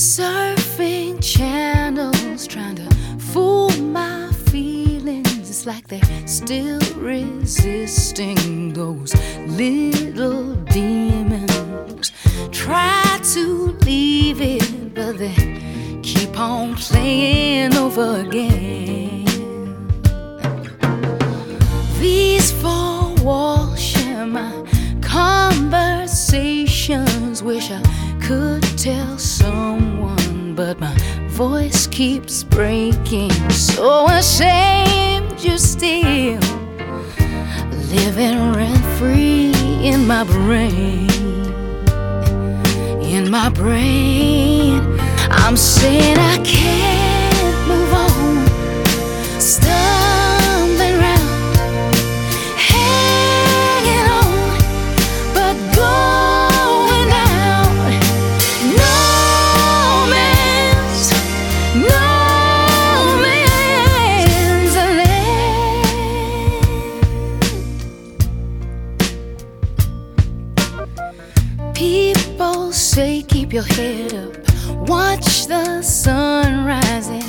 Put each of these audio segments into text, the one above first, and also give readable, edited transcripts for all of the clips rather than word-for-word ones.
Surfing channels, trying to fool my feelings. It's like they're still resisting those little demons. Try to leave it, but they keep on playing over again. These four walls share my conversations. Wish I could tell someone, but my voice keeps breaking. So ashamed you're still living rent-free in my brain. In my brain, I'm saying I can't move on, stumbling round, hanging on, but going out. No man's land. People say keep your head up, watch the sun rising.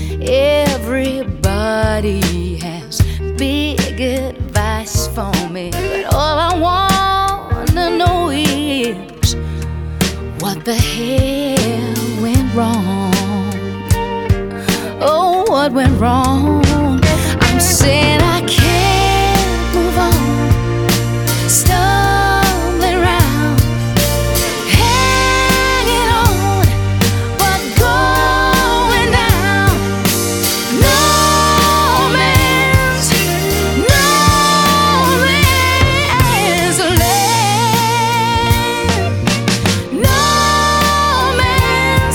Everybody has big advice for me, but all I wanna know is what the hell went wrong? Oh, what went wrong? I'm saying I can't move on, stumbling around, hanging on, but going down. No man's land. No man's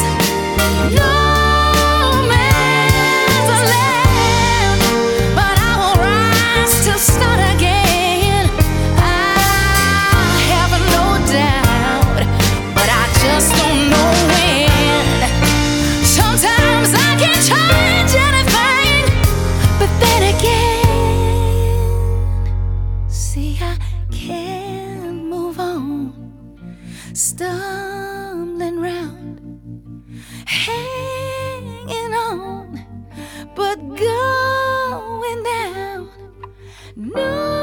land. But I will rise to start again. I have no doubt, but I just don't know when. Sometimes I can change anything, but then again, see, I can't move on, stumbling round, hanging on, but going down. No